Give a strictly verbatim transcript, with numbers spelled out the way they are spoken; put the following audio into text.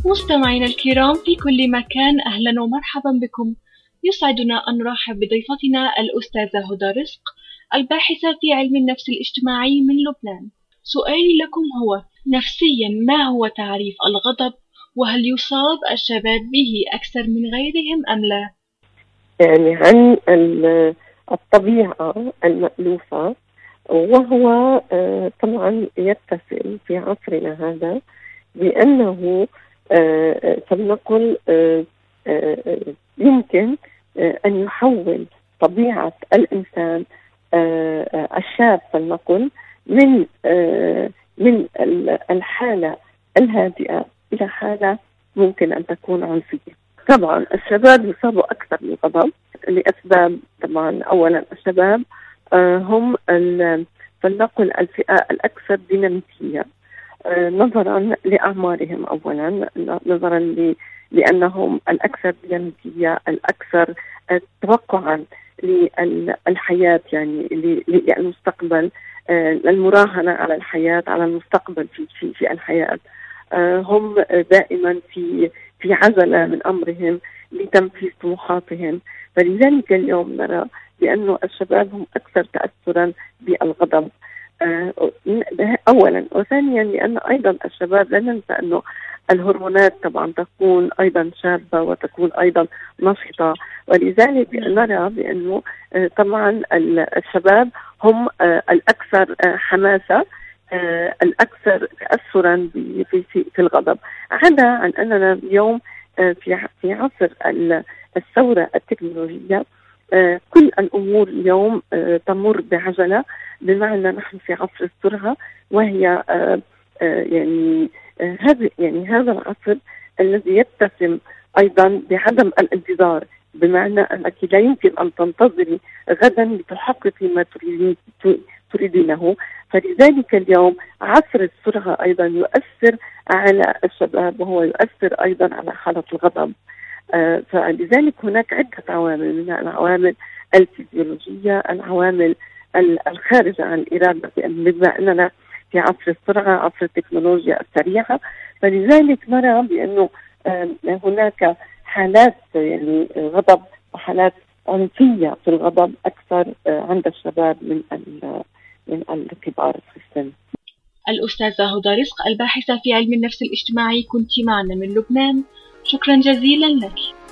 مستمعينا الكرام في كل مكان، أهلا ومرحبا بكم. يسعدنا أن نرحب بضيفتنا الأستاذة هدى رزق، الباحثة في علم النفس الاجتماعي من لبنان. سؤالي لكم هو: نفسيا ما هو تعريف الغضب؟ وهل يصاب الشباب به أكثر من غيرهم أم لا؟ يعني عن الطبيعة المألوفة، وهو طبعا يتصل في عصرنا هذا بأنه فلنقل يمكن أن يحول طبيعة الإنسان الشاب فلنقل من من الحالة الهادئة إلى حالة ممكن أن تكون عنصرية. طبعا الشباب يصابوا أكثر بالغضب لأسباب. طبعا أولا الشباب هم فلنقل الفئة الأكثر ديناميكية نظرا لأعمارهم، أولا نظرا لأنهم الأكثر ديناميكية، الأكثر توقعا للحياة، يعني للمستقبل، المراهنة على الحياة، على المستقبل في في في الحياة. هم دائما في في عجلة من أمرهم لتنفيذ طموحاتهم، فلذلك اليوم نرى بأنه الشباب هم أكثر تأثرا بالغضب أولا. وثانيا لأن أيضا الشباب لا ننسى أنه الهرمونات طبعا تكون أيضا شابة وتكون أيضا نشطة، ولذلك نرى بأنه طبعا الشباب هم الأكثر حماسة، الأكثر تأثرا في في في الغضب، عدا عن أننا اليوم في في عصر الثورة التكنولوجية. كل الأمور اليوم تمر بعجلة، بمعنى نحن في عصر السرعة، وهي يعني هذا يعني هذا العصر الذي يتسم أيضا بعدم الانتظار، بمعنى أنك لا يمكن أن تنتظري غدا لتحققي ما تريدينه. فلذلك اليوم عصر السرعة أيضا يؤثر على الشباب، وهو يؤثر أيضا على حالة الغضب. آه فلذلك هناك عدة عوامل، منها العوامل الفيزيولوجية، العوامل الخارجة عن الإرادة، بما أننا في عصر السرعة، عصر التكنولوجيا السريعة. فلذلك نرى بأنه آه هناك حالات يعني غضب وحالات عنفية في الغضب أكثر آه عند الشباب من من الكبار في السن. الأستاذة هدى رزق، الباحثة في علم النفس الاجتماعي، كنت معنا من لبنان. شكرا جزيلا لك.